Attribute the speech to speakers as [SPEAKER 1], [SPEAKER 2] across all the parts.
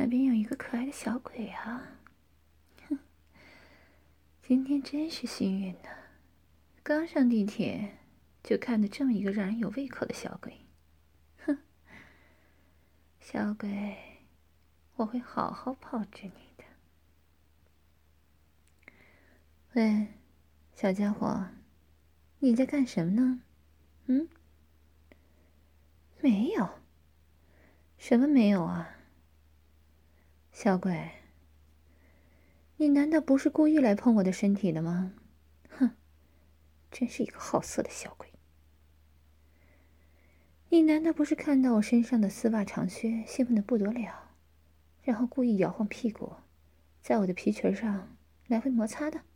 [SPEAKER 1] 边有一个可爱的小鬼啊！哼，今天真是幸运呢，刚上地铁就看到这么一个让人有胃口的小鬼。哼，小鬼，我会好好炮制你的。喂，小家伙，你在干什么呢？嗯？没有。什么没有啊？小鬼，你难道不是故意来碰我的身体的吗？哼，真是一个好色的小鬼！你难道不是看到我身上的丝袜长靴兴奋得不得了，然后故意摇晃屁股，在我的皮裙上来回摩擦的？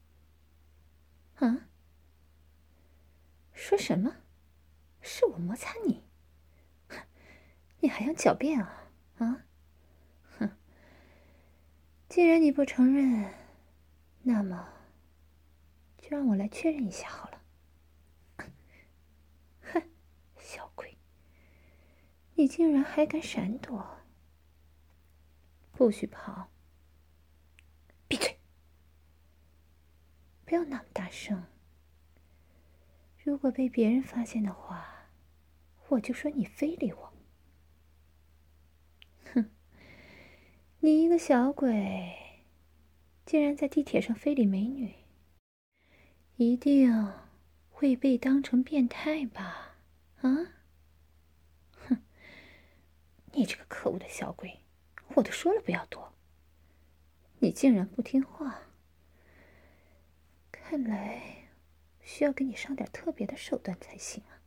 [SPEAKER 1] 啊？说什么？是我摩擦你？你还想狡辩啊？啊？哼！既然你不承认，那么就让我来确认一下好了。哼，小鬼，你竟然还敢闪躲！不许跑！闭嘴！不要那么大声。如果被别人发现的话，我就说你非礼我。哼，你一个小鬼，竟然在地铁上非礼美女，一定会被当成变态吧？啊？哼，你这个可恶的小鬼，我都说了不要躲，你竟然不听话。看来需要给你上点特别的手段才行啊。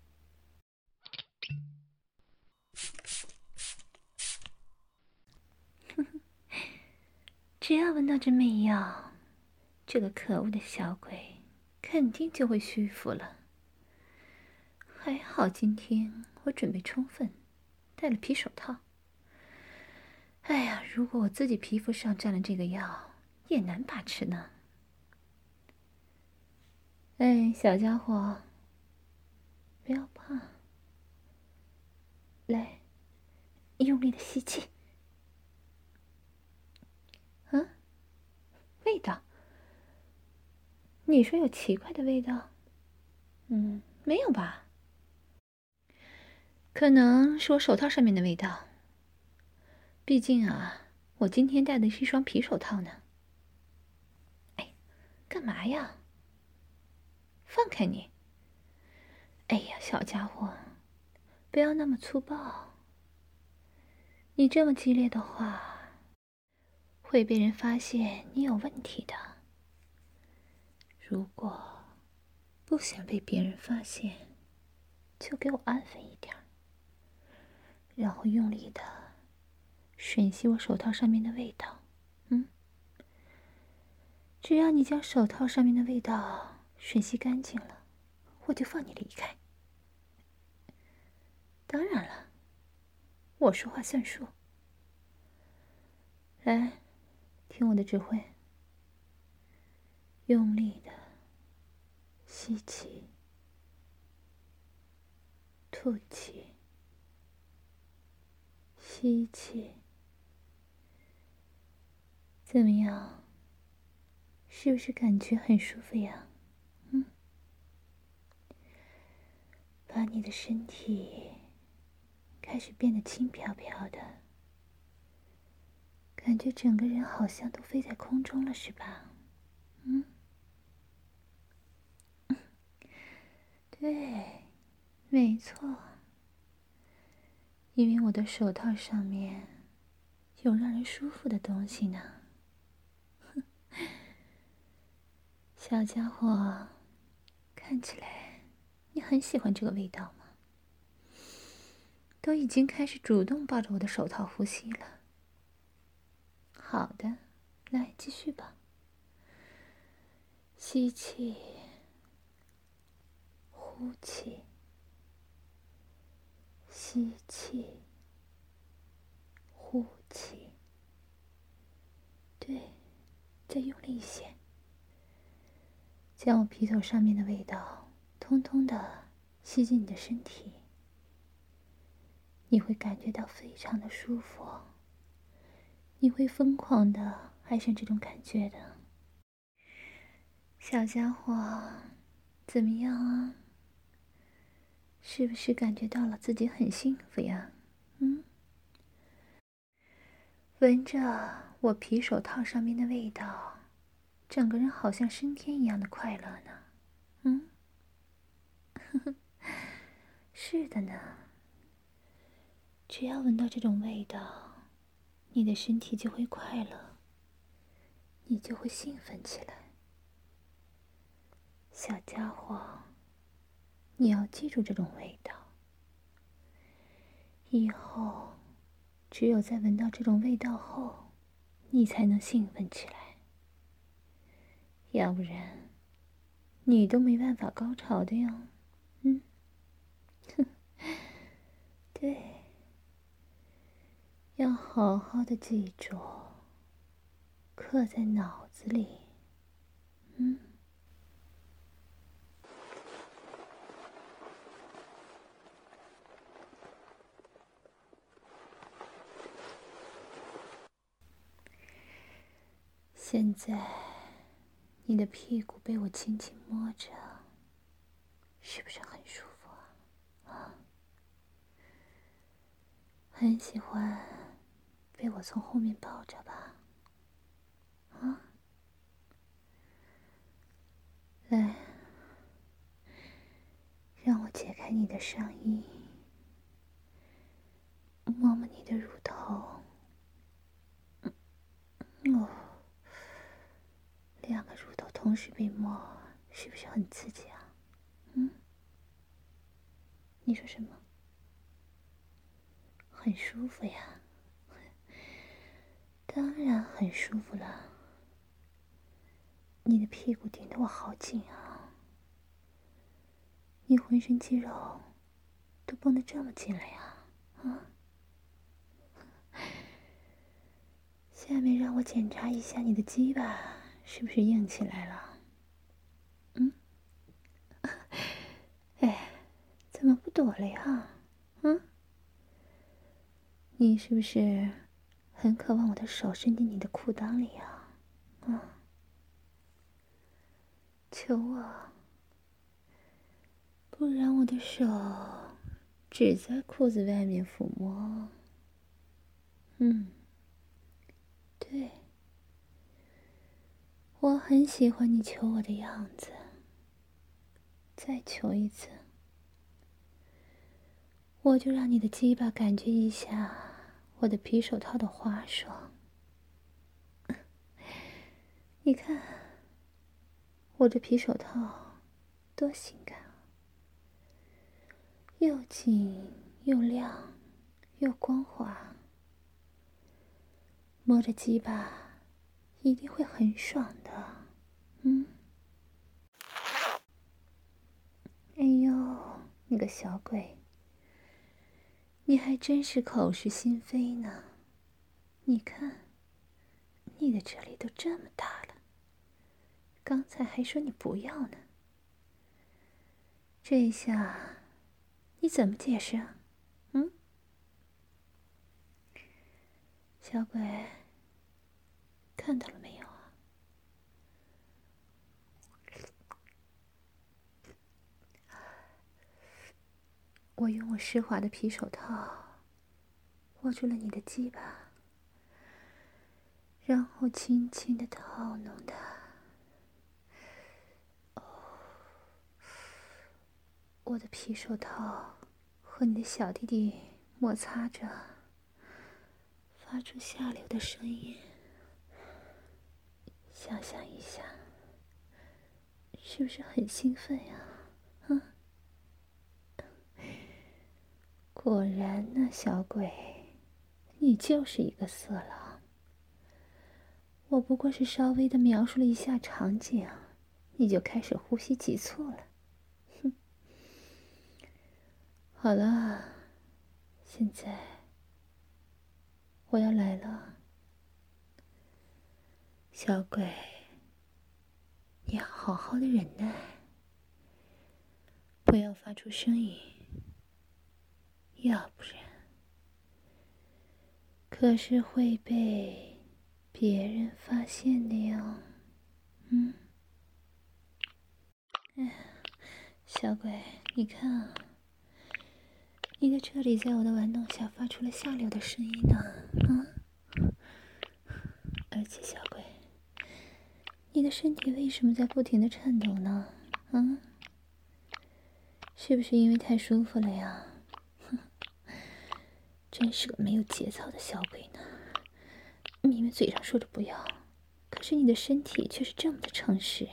[SPEAKER 1] 只要闻到这媚药，这个可恶的小鬼肯定就会屈服了。还好今天我准备充分，戴了皮手套。哎呀，如果我自己皮肤上沾了这个药，也难把持呢。哎，小家伙，不要怕，来，用力的吸气。啊？味道？你说有奇怪的味道？没有吧？可能是我手套上面的味道。毕竟啊，我今天戴的是一双皮手套呢。哎，干嘛呀？放开你！哎呀，小家伙，不要那么粗暴。你这么激烈的话，会被人发现你有问题的。如果不想被别人发现，就给我安分一点，然后用力的吮吸我手套上面的味道。只要你将手套上面的味道吮吸干净了，我就放你离开。当然了，我说话算数。来，听我的指挥，用力的吸气，吐气，吸气。怎么样？是不是感觉很舒服呀？把你的身体开始变得轻飘飘的，感觉整个人好像都飞在空中了，是吧？对，没错。因为我的手套上面有让人舒服的东西呢。小家伙，看起来你很喜欢这个味道吗？都已经开始主动抱着我的手套呼吸了。好的，来继续吧。吸气，呼气，吸气，呼气。对，再用力一些，将我皮头上面的味道通通的吸进你的身体，你会感觉到非常的舒服， 你会疯狂的爱上这种感觉的。小家伙，怎么样啊？是不是感觉到了自己很幸福呀？闻着我皮手套上面的味道，整个人好像升天一样的快乐呢。是的呢。只要闻到这种味道，你的身体就会快乐，你就会兴奋起来。小家伙，你要记住这种味道。以后，只有在闻到这种味道后，你才能兴奋起来。要不然，你都没办法高潮的哟。对，要好好的记住，刻在脑子里。现在，你的屁股被我轻轻摸着，是不是很舒服啊？很喜欢被我从后面抱着吧？来，让我解开你的上衣，摸摸你的乳头。两个乳头同时被摸，是不是很刺激啊？你说什么？很舒服呀？当然很舒服了。你的屁股顶得我好紧啊！你浑身肌肉都绷得这么紧了呀？下面让我检查一下你的鸡巴是不是硬起来了？哎，怎么不躲了呀？你是不是很渴望我的手伸进你的裤裆里呀？求我，不然我的手只在裤子外面抚摸。对，我很喜欢你求我的样子。再求一次，我就让你的鸡巴感觉一下我的皮手套的滑爽。你看，我这皮手套多性感啊！又紧又亮又光滑，摸着鸡巴一定会很爽的。哎呦，你个小鬼，你还真是口是心非呢。你看，你的这里都这么大了，刚才还说你不要呢，这一下你怎么解释啊？小鬼，看到了没有啊？我用我湿滑的皮手套握住了你的鸡巴，然后轻轻地套弄它。我的皮手套和你的小弟弟摩擦着，发出下流的声音。想象一下，是不是很兴奋呀？果然呢，小鬼，你就是一个色狼。我不过是稍微的描述了一下场景，你就开始呼吸急促了。好了，现在我要来了，小鬼，你要好好的忍耐，不要发出声音，要不然可是会被别人发现的哟。哎，小鬼，你看啊，你的这里在我的玩弄下发出了下流的声音呢。而且小鬼，你的身体为什么在不停的颤抖呢？是不是因为太舒服了呀？真是个没有节操的小鬼呢！明明嘴上说着不要，可是你的身体却是这么的诚实。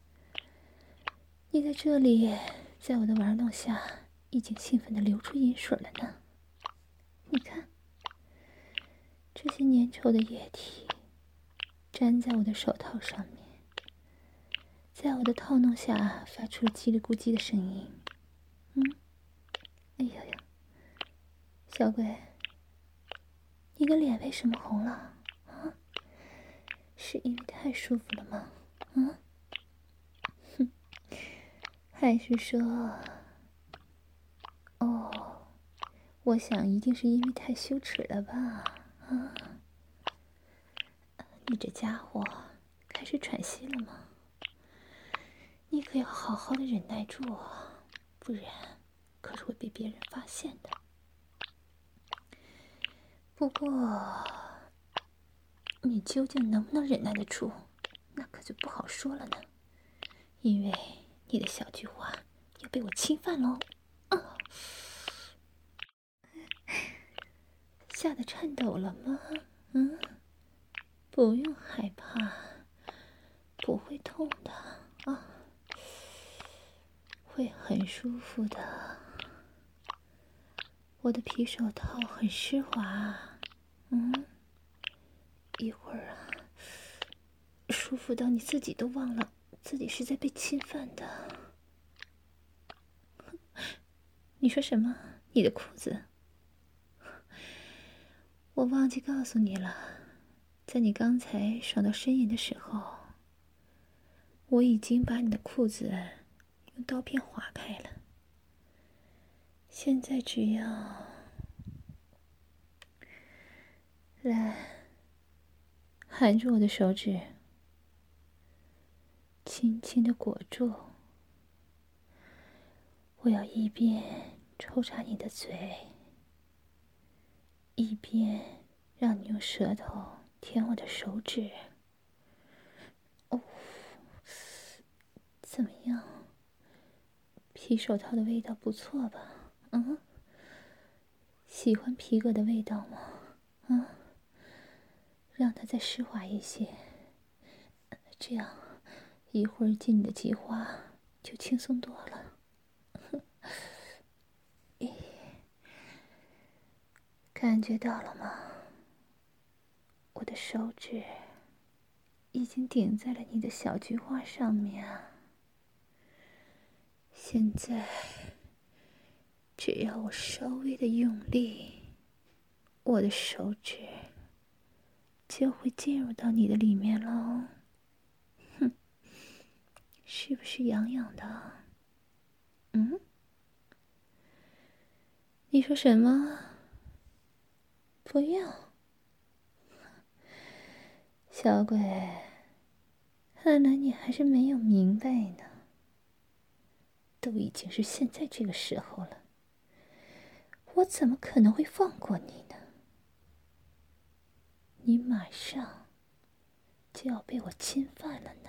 [SPEAKER 1] 你在这里，在我的玩弄下，已经兴奋的流出饮水了呢。你看，这些粘稠的液体粘在我的手套上面，在我的套弄下发出了叽里咕叽的声音。哎呀呀，小鬼，你的脸为什么红了？是因为太舒服了吗？还是说，我想一定是因为太羞耻了吧？你这家伙开始喘息了吗？你可要好好的忍耐住啊，不然可是会被别人发现的。不过，你究竟能不能忍耐得住，那可就不好说了呢。因为你的小菊花要被我侵犯喽！吓得颤抖了吗？不用害怕，不会痛的啊，会很舒服的。我的皮手套很湿滑，一会儿啊，舒服到你自己都忘了自己是在被侵犯的。你说什么？你的裤子？我忘记告诉你了，在你刚才爽到呻吟的时候，我已经把你的裤子用刀片划开了。现在只要来含住我的手指，轻轻地裹住。我要一边抽插你的嘴，一边让你用舌头舔我的手指。怎么样？皮手套的味道不错吧？喜欢皮革的味道吗？让它再湿滑一些，这样一会儿进你的菊花就轻松多了。感觉到了吗？我的手指已经顶在了你的小菊花上面啊！现在只要我稍微的用力，我的手指就会进入到你的里面喽。是不是痒痒的？你说什么？不要，小鬼，看来你还是没有明白呢。都已经是现在这个时候了，我怎么可能会放过你呢？你马上就要被我侵犯了呢。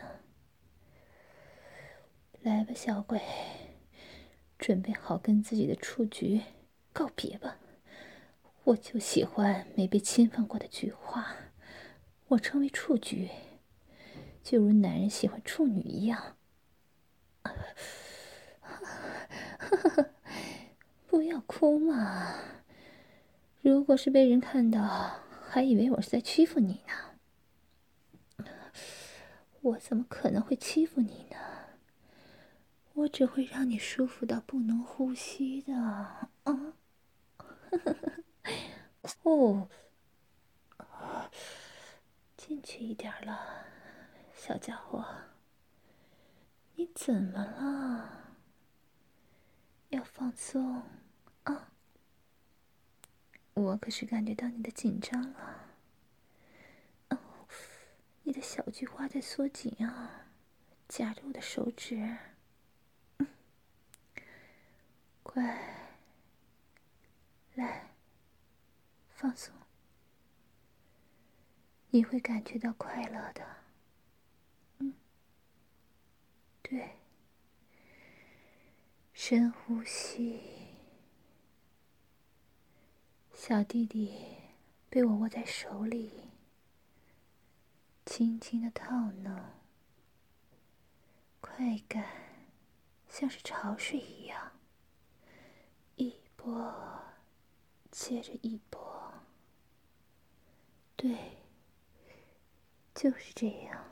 [SPEAKER 1] 来吧，小鬼，准备好跟自己的雏菊告别吧。我就喜欢没被侵犯过的菊花，我称为雏菊，就如男人喜欢处女一样。不要哭嘛！如果是被人看到，还以为我是在欺负你呢。我怎么可能会欺负你呢？我只会让你舒服到不能呼吸的。哦，进去一点了，小家伙，你怎么了？要放松啊！我可是感觉到你的紧张了。 你的小菊花在缩紧啊，夹着我的手指。快，来，放松，你会感觉到快乐的。对，深呼吸。小弟弟被我握在手里，轻轻的套弄，快感像是潮水一样，一波接着一波。对，就是这样。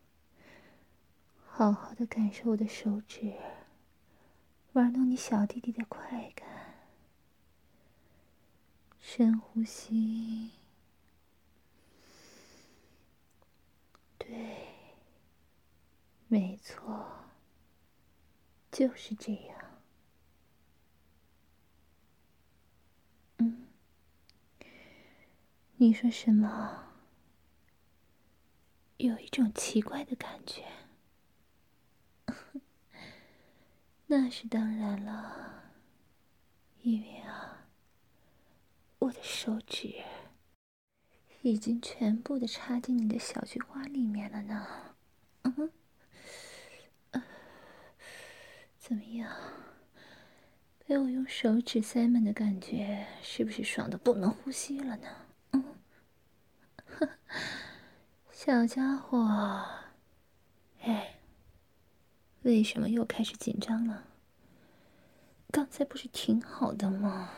[SPEAKER 1] 好好的感受我的手指玩弄你小弟弟的快感。深呼吸。对，没错，就是这样。你说什么？有一种奇怪的感觉。那是当然了，因为我的手指已经全部的插进你的小菊花里面了呢。怎么样？被我用手指塞满的感觉，是不是爽得不能呼吸了呢？小家伙，哎，为什么又开始紧张了？刚才不是挺好的吗？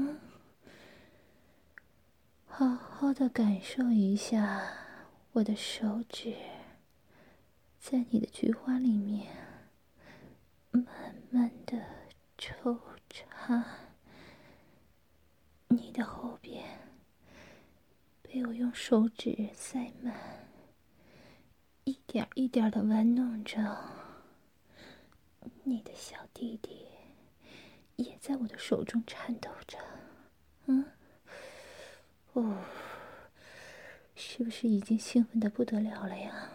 [SPEAKER 1] 好好的感受一下我的手指在你的菊花里面慢慢的抽插，你的后边被我用手指塞满，一点一点的玩弄着。你的小弟弟也在我的手中颤抖着。是不是已经兴奋得不得了了呀？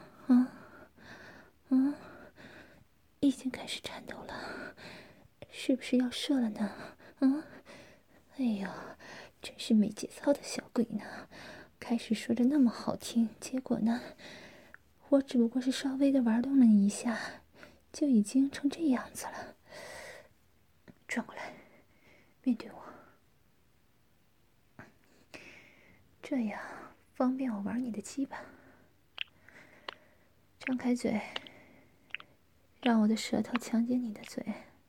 [SPEAKER 1] 已经开始颤抖了，是不是要射了呢？哎呦，真是没节操的小鬼呢！开始说着那么好听，结果呢，我只不过是稍微的玩弄了你一下，就已经成这样子了。转过来，面对我，这样方便我玩你的鸡巴。张开嘴，让我的舌头强奸你的嘴。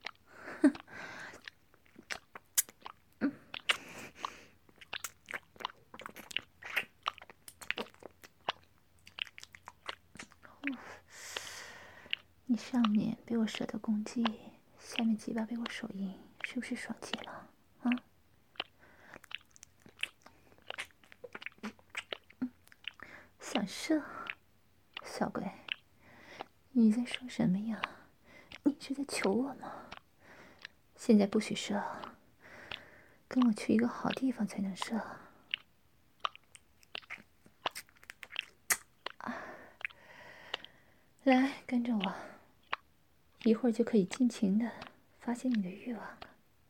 [SPEAKER 1] 你上面被我舌头攻击，下面鸡巴被我手淫，是不是爽极了？想射？小鬼，你在说什么呀？你是在求我吗？现在不许射，跟我去一个好地方才能射。来，跟着我，一会儿就可以尽情的发泄你的欲望了。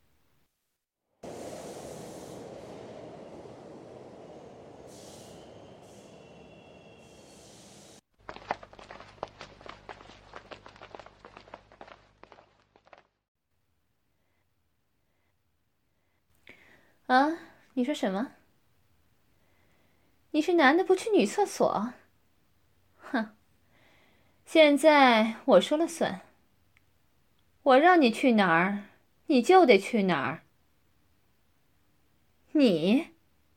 [SPEAKER 1] 啊，你说什么？你是男的不去女厕所？哼！现在我说了算，我让你去哪儿，你就得去哪儿。你，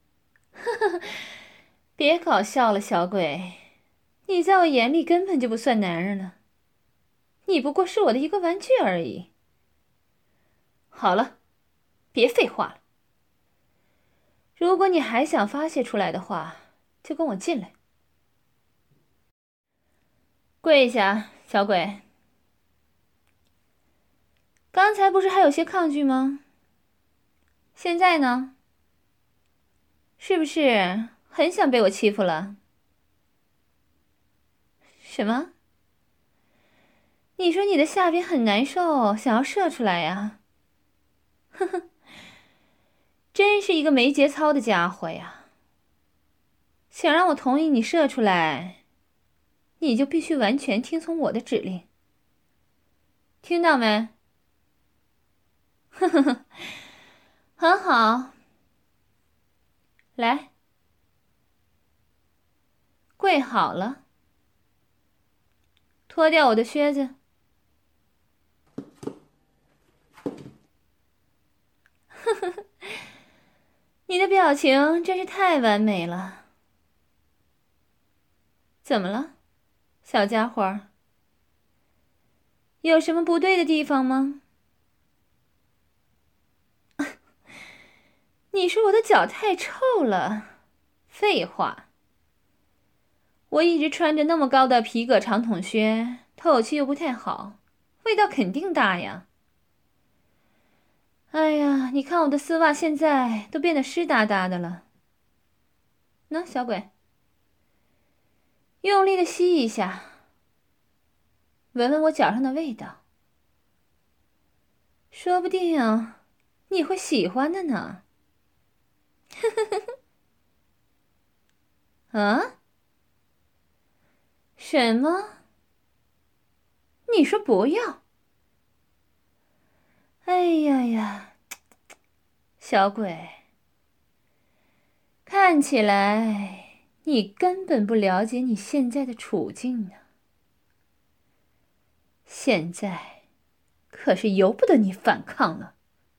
[SPEAKER 1] 别搞笑了，小鬼，你在我眼里根本就不算男人了，你不过是我的一个玩具而已。好了，别废话了。如果你还想发泄出来的话，就跟我进来。跪下，小鬼。刚才不是还有些抗拒吗？现在呢？是不是很想被我欺负了？ 什么？你说你的下边很难受，想要射出来呀？呵呵，真是一个没节操的家伙呀！想让我同意你射出来，你就必须完全听从我的指令，听到没？呵呵呵，很好。来，跪好了，脱掉我的靴子。呵呵呵，你的表情真是太完美了。怎么了，小家伙？有什么不对的地方吗？你说我的脚太臭了？废话，我一直穿着那么高的皮革长筒靴，透气又不太好，味道肯定大呀。哎呀，你看我的丝袜现在都变得湿哒哒的了。喏，小鬼，用力的吸一下，闻闻我脚上的味道，说不定你会喜欢的呢。啊？什么？你说不要？哎呀呀，小鬼，看起来你根本不了解你现在的处境呢。现在可是由不得你反抗了。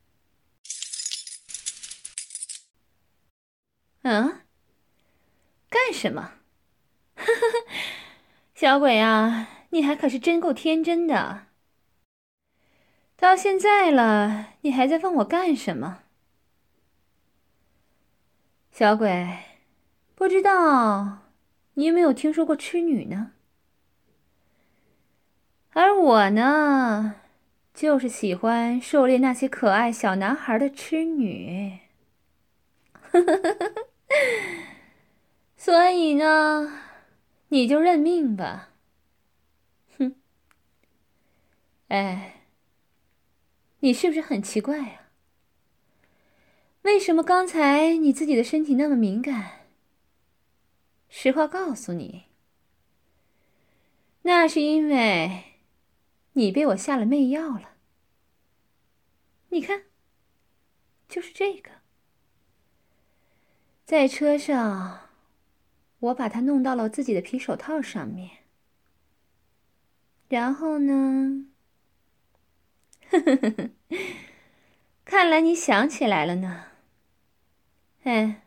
[SPEAKER 1] 嗯？干什么？小鬼啊，你还可是真够天真的。到现在了，你还在问我干什么？小鬼，不知道你有没有听说过痴女呢？而我呢，就是喜欢狩猎那些可爱小男孩的痴女。所以呢，你就认命吧。哼，哎，你是不是很奇怪呀？为什么刚才你自己的身体那么敏感？实话告诉你，那是因为你被我下了媚药了。你看，就是这个。在车上，我把它弄到了自己的皮手套上面。然后呢？看来你想起来了呢。哎，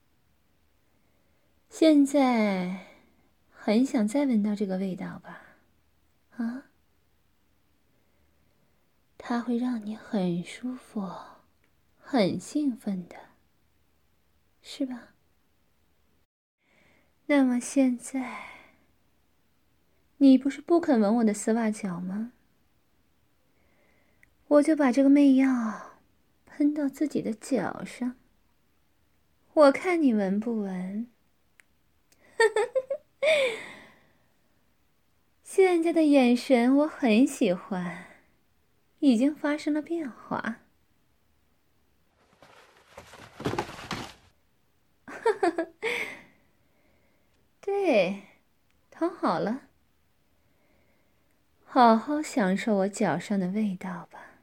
[SPEAKER 1] 现在很想再闻到这个味道吧？啊？它会让你很舒服，很兴奋的，是吧？那么现在，你不是不肯闻我的丝袜脚吗？我就把这个媚药喷到自己的脚上，我看你闻不闻。现在的眼神我很喜欢，已经发生了变化。对，躺好了，好好享受我脚上的味道吧。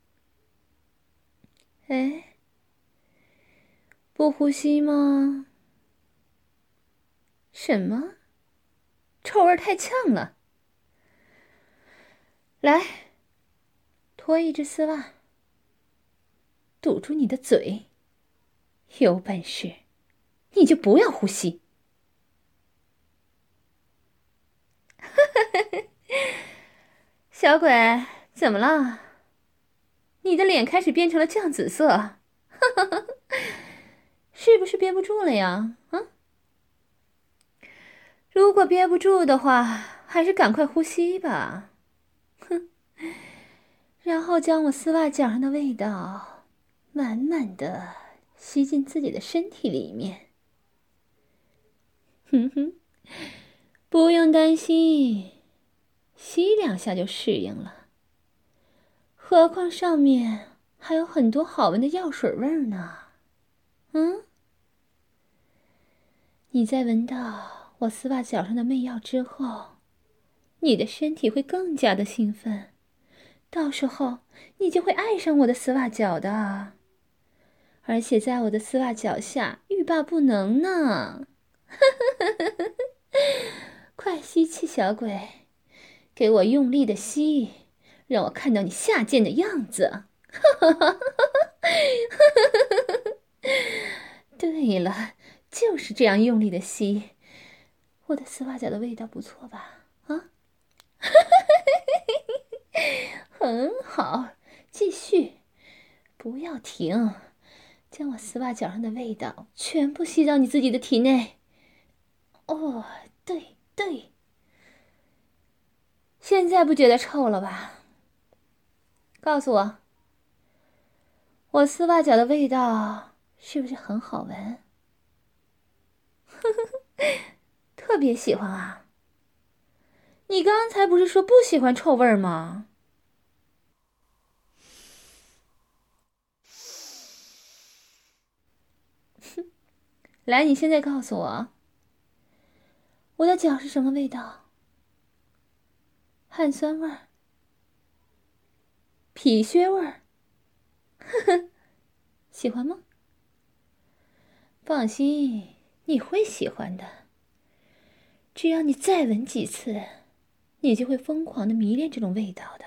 [SPEAKER 1] 哎，不呼吸吗？什么？臭味太呛了。来，脱一只丝袜，堵住你的嘴。有本事，你就不要呼吸。小鬼，怎么了？你的脸开始变成了酱紫色，是不是憋不住了呀？啊？如果憋不住的话，还是赶快呼吸吧。哼，然后将我丝袜脚上的味道满满的吸进自己的身体里面。哼哼， 不用担心，吸2下就适应了。何况上面还有很多好闻的药水味儿呢。你在闻到我丝袜脚上的媚药之后，你的身体会更加的兴奋，到时候你就会爱上我的丝袜脚的，而且在我的丝袜脚下欲罢不能呢。快吸气，小鬼，给我用力的吸，让我看到你下贱的样子。对了，就是这样用力的吸。我的丝袜脚的味道不错吧？啊？很好，继续，不要停，将我丝袜脚上的味道全部吸到你自己的体内。哦，对对，现在不觉得臭了吧？告诉我，我丝袜脚的味道是不是很好闻？特别喜欢啊！你刚才不是说不喜欢臭味吗？来，你现在告诉我，我的脚是什么味道？汗酸味儿，皮靴味儿，呵呵，喜欢吗？放心，你会喜欢的。只要你再闻几次，你就会疯狂的迷恋这种味道的。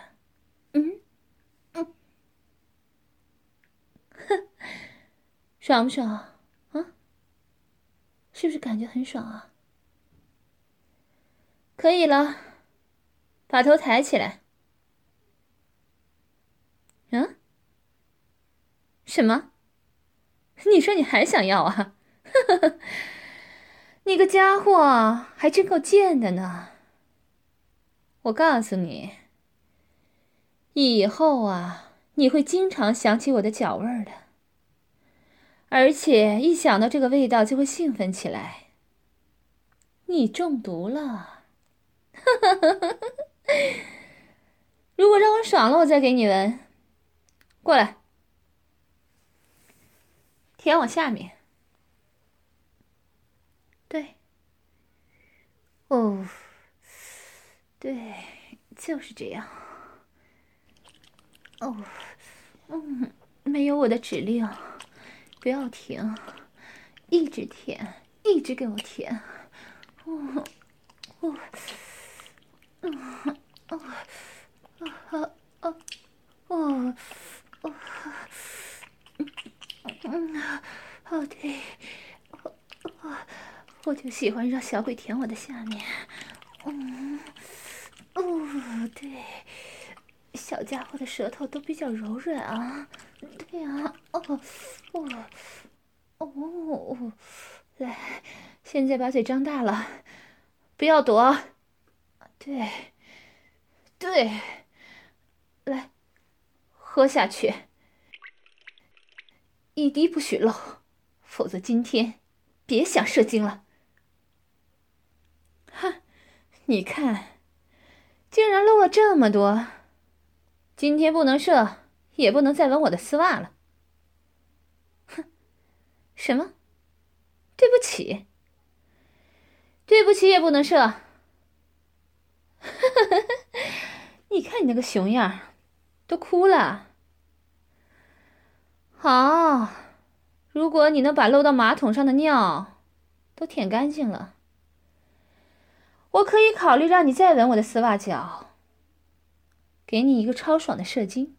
[SPEAKER 1] 爽不爽啊？是不是感觉很爽啊？可以了，把头抬起来。什么？你说你还想要啊？你个家伙还真够贱的呢。我告诉你，以后啊，你会经常想起我的脚味儿的，而且一想到这个味道就会兴奋起来。你中毒了。如果让我爽了，我再给你闻。过来，舔我下面。对，哦，对，就是这样。哦，没有我的指令，不要停，一直舔，一直给我舔。对，我就喜欢让小鬼舔我的下面。对，小家伙的舌头都比较柔软啊。对啊，来，现在把嘴张大了，不要躲。对，来，喝下去，一滴不许漏，否则今天别想射精了。你看，竟然漏了这么多，今天不能射，也不能再闻我的丝袜了。什么？对不起，对不起也不能射。你看你那个熊样，都哭了。好，如果你能把漏到马桶上的尿都舔干净了，我可以考虑让你再闻我的丝袜脚，给你一个超爽的射精。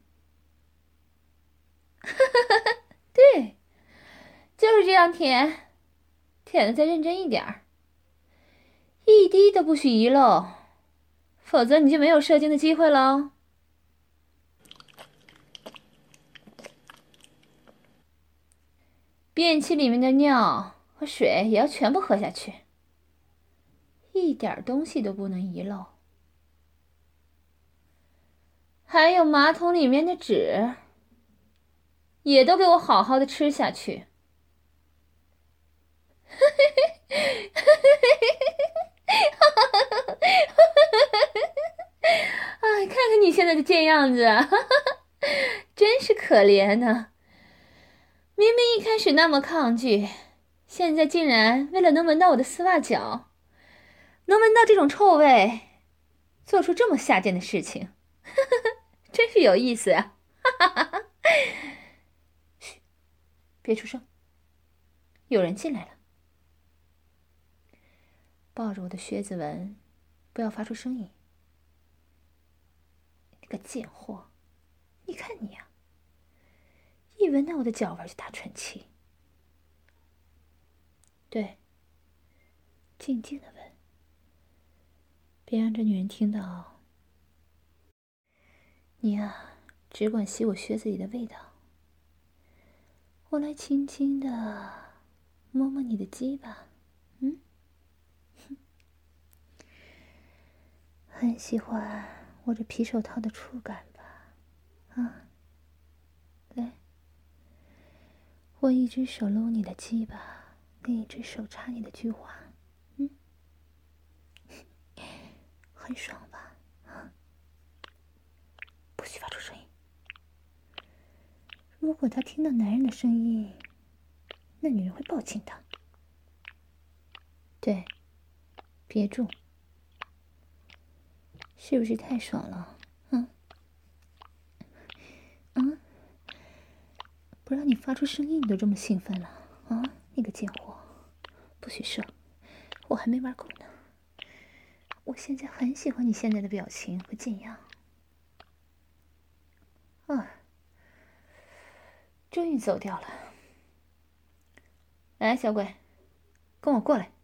[SPEAKER 1] 对，就是这样舔，舔的再认真一点儿，一滴都不许遗漏，否则你就没有射精的机会喽。便器里面的尿和水也要全部喝下去，一点东西都不能遗漏。还有马桶里面的纸，也都给我好好的吃下去。 的贱样子啊，真是可怜呢。明明一开始那么抗拒，现在竟然为了能闻到我的丝袜脚，能闻到这种臭味，做出这么下贱的事情，真是有意思呀！嘘，别出声，有人进来了。抱着我的靴子闻，不要发出声音。你个贱货，你看你呀，一闻到我的脚味就打喘气。对，静静的闻，别让这女人听到。你呀，只管吸我靴子里的味道，我来轻轻的摸摸你的鸡巴。很喜欢我这皮手套的触感吧？啊，来，我一只手搂你的鸡巴，另一只手插你的菊花，很爽吧？啊，不许发出声音。如果他听到男人的声音，那女人会报警的。对，别住。是不是太爽了？不让你发出声音，你都这么兴奋了啊！你个贱货，不许射，我还没玩够呢。我现在很喜欢你现在的表情和贱样。终于走掉了。来，小鬼，跟我过来。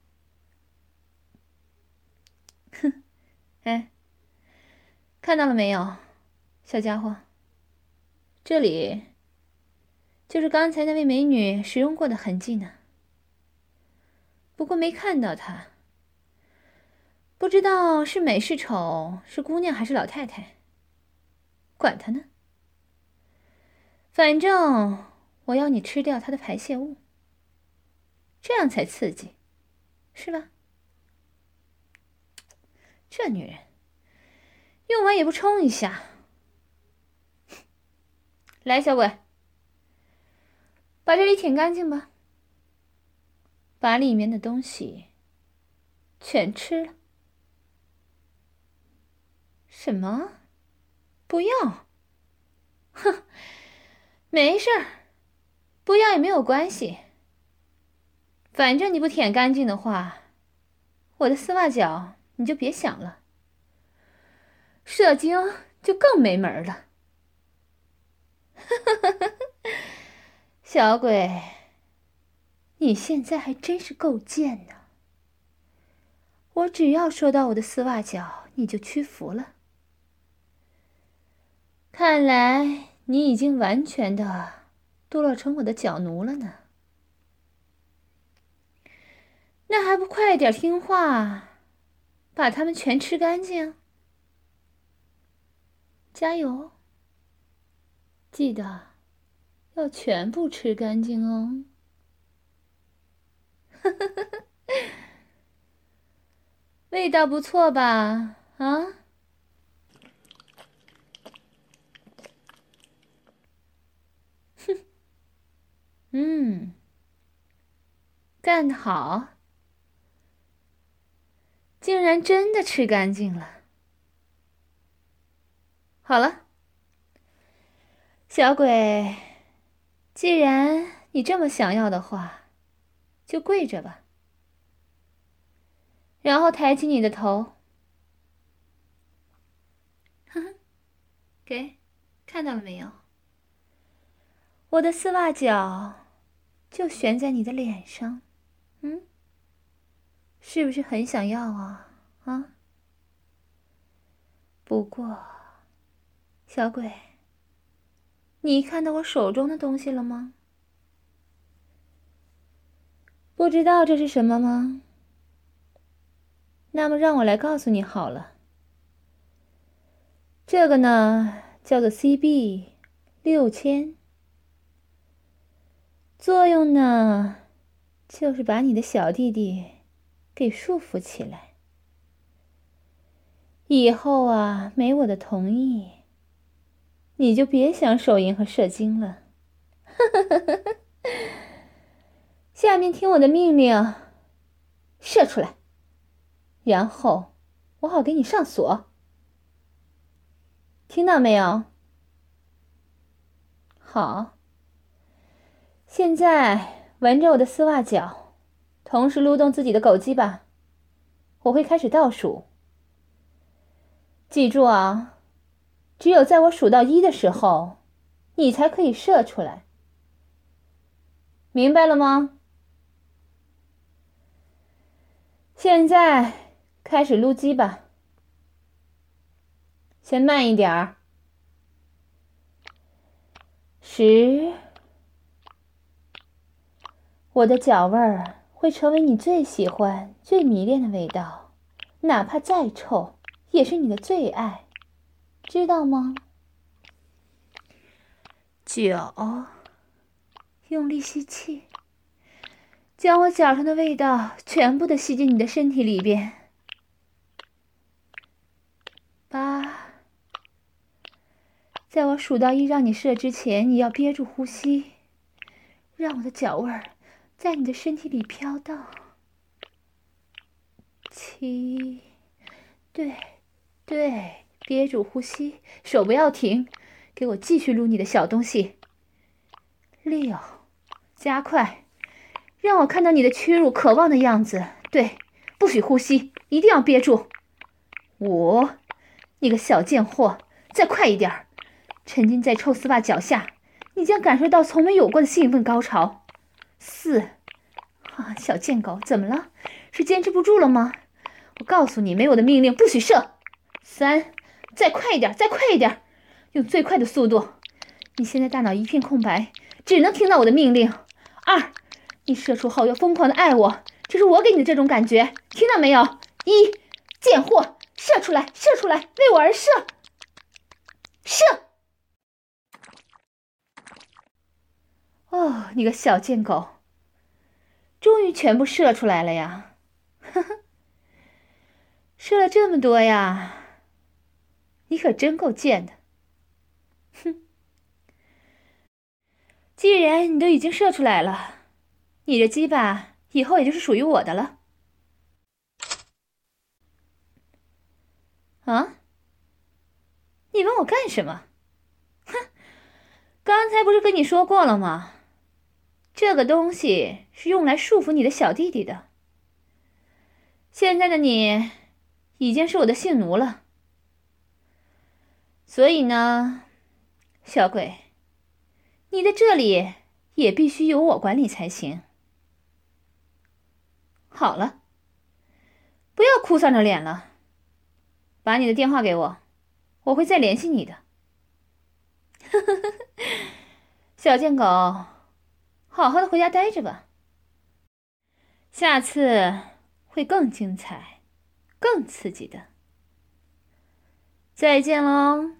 [SPEAKER 1] 哼，哎，看到了没有，小家伙？这里就是刚才那位美女使用过的痕迹呢。不过没看到她，不知道是美是丑，是姑娘还是老太太。管她呢，反正我要你吃掉她的排泄物，这样才刺激，是吧？这女人用完也不冲一下。来，小鬼，把这里舔干净吧，把里面的东西全吃了。什么？不要？哼，没事儿，不要也没有关系。反正你不舔干净的话，我的丝袜脚你就别想了，射精就更没门了。小鬼，你现在还真是够贱呢。我只要说到我的丝袜脚，你就屈服了。看来你已经完全的堕落成我的脚奴了呢。那还不快点听话，把它们全吃干净？加油！记得要全部吃干净哦。味道不错吧？啊？哼，干得好！竟然真的吃干净了。好了，小鬼，既然你这么想要的话，就跪着吧，然后抬起你的头。呵呵，给，看到了没有？我的丝袜脚就悬在你的脸上，是不是很想要啊？啊？不过，小鬼，你看到我手中的东西了吗？不知道这是什么吗？那么让我来告诉你好了。这个呢，叫做 CB6000，作用呢，就是把你的小弟弟给束缚起来。以后啊，没我的同意， 你就别想手淫和射精了。下面听我的命令，射出来，然后我好给你上锁。听到没有？好，现在闻着我的丝袜脚，同时撸动自己的狗鸡吧。我会开始倒数，记住啊，只有在我数到1的时候，你才可以射出来。明白了吗？现在开始撸鸡吧，先慢一点儿。10，我的脚味儿会成为你最喜欢、最迷恋的味道，哪怕再臭，也是你的最爱，知道吗？9，用力吸气，将我脚上的味道全部的吸进你的身体里边。8，在我数到1让你射之前，你要憋住呼吸，让我的脚味儿在你的身体里飘荡。7，对，憋住呼吸，手不要停，给我继续撸你的小东西。6，加快，让我看到你的屈辱渴望的样子。对，不许呼吸，一定要憋住。5，你个小贱货，再快一点，沉浸在臭丝袜脚下，你将感受到从没有过的兴奋高潮。4，小贱狗，怎么了？是坚持不住了吗？我告诉你，没有我的命令不许射。3，再快一点，再快一点，用最快的速度。你现在大脑一片空白，只能听到我的命令。2，你射出后要疯狂的爱我，这是我给你的这种感觉，听到没有？1，贱货，射出来，射出来，为我而射，射！哦，你个小贱狗，终于全部射出来了呀！呵呵，射了这么多呀，你可真够贱的。哼，既然你都已经射出来了，你这鸡巴以后也就是属于我的了。啊？你问我干什么？哼，刚才不是跟你说过了吗？这个东西是用来束缚你的小弟弟的。现在的你已经是我的性奴了，所以呢，小鬼，你在这里也必须由我管理才行。好了，不要哭丧着脸了，把你的电话给我，我会再联系你的。小贱狗，好好的回家待着吧，下次会更精彩、更刺激的。再见喽。